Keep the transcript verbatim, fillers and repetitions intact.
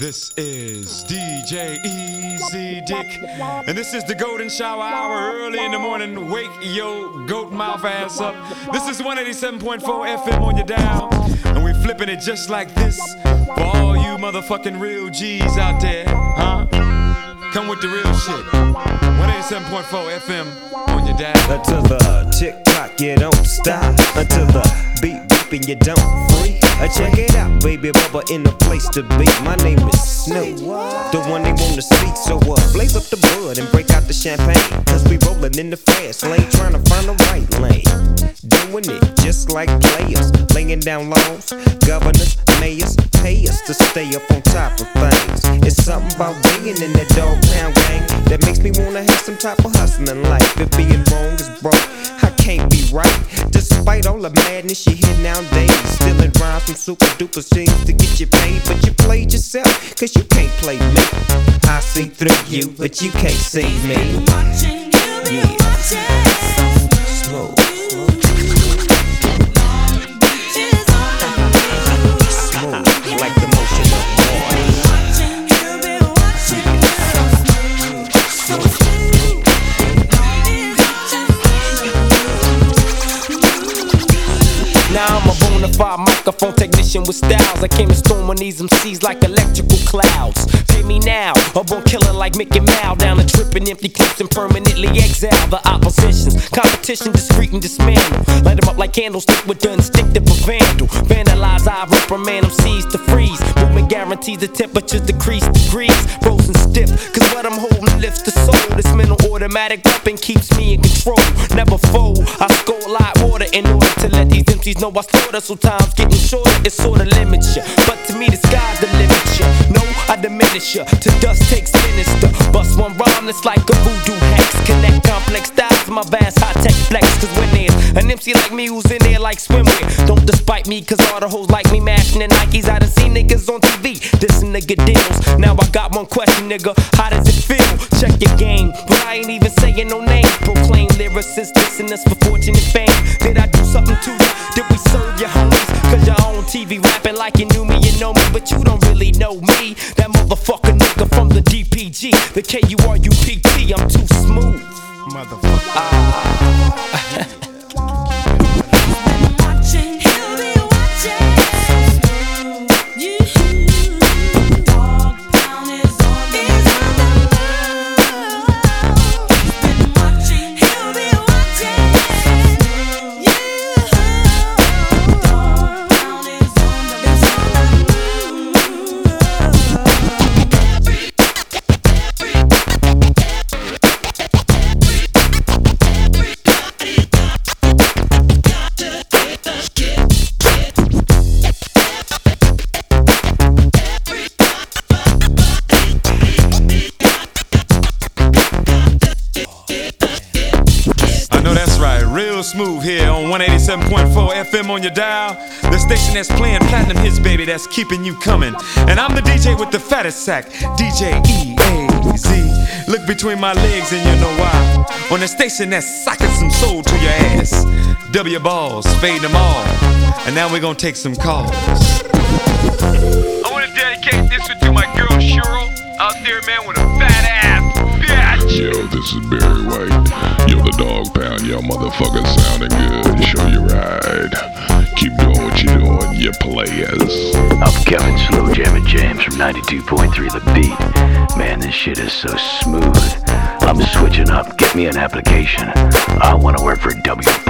This is D J Easy Dick, and this is the Golden Shower Hour. Early in the morning, wake your goat mouth ass up. This is one eighty-seven point four F M on your dial, and we flipping it just like this for all you motherfucking real G's out there, huh? Come with the real shit. one eighty-seven point four F M on your dial. Until the tick tock, you don't stop. Until the beat beep and you don't free. Uh, check it out, baby, Bubba in the place to be. My name is Snoop, the one they wanna see. So uh, blaze up the bud and break out the champagne. Cause we rollin' in the fast lane, trying to find the right lane. Doing it just like players, laying down laws. Governors, mayors, pay us to stay up on top of things. It's something about being in that dog pound gang that makes me wanna have some type of hustling life. If being wrong is broke, I can't be right. Despite all the madness you hear nowadays, stealing rhymes from super duper scenes to get you paid. But you played yourself, cause you can't play me. I see through you, but you can't see me. Yeah. Slow. Smooth, like the motion of water. Now I'm a bona fide microphone technician with styles. I came to storm on these M Cs like electrical clouds. Pay me now, a born killer like Mickey Mouse. Down the trip and empty clips and permanently exile the oppositions. Competition discreet and dismantle. Light them up like candlestick with the instinctive of vandal. Vandalize, I reprimand them, seize to freeze. Movement guarantees the temperatures decrease degrees. Frozen stiff, cause what I'm holding lifts the soul. This mental automatic weapon keeps me in control. Never fold, I scold like water in order to let these M Cs know I slaughter. So time's getting shorter, it sorta limits ya. But to me the sky's the limit ya. No, I diminish ya, to dust takes sinister. Bust one rhyme that's like a voodoo hex. Connect complex styles to my vast high-tech flex. Cause when there's an M C like me who's in there like swimwear, don't despite me cause all the hoes like me mashing the Nikes. I done seen niggas on T V, dissing nigga deals. Now I got one question, nigga, how does it feel? Check your game, but I ain't even saying no names. Proclaim lyricists dissing us for fortune and fame. Did I do something to you? Did we serve your homies? Cause you're on T V rapping like you knew me, you know me, but you don't really know me. That motherfucker nigga from the D P G, the K U R U P T, I'm too smooth. Motherfucker. Ah. Smooth here on one eighty-seven point four F M on your dial. The station that's playing platinum hits, baby, that's keeping you coming. And I'm the D J with the fattest sack, D J E A Z. Look between my legs and you know why. On the station that's socking some soul to your ass. W balls, fade them all. And now we're gonna take some calls. I wanna dedicate this one to my girl Cheryl out there, man, with a fat ass. Bitch. Yo, this is Barry White. Yo, the dog pound, yo, motherfucker sounding good. Show you right. Keep doing what you're doing, you players. I'm Kevin Slow Jammin' James from ninety-two point three The Beat. Man, this shit is so smooth. I'm switching up. Get me an application. I want to work for W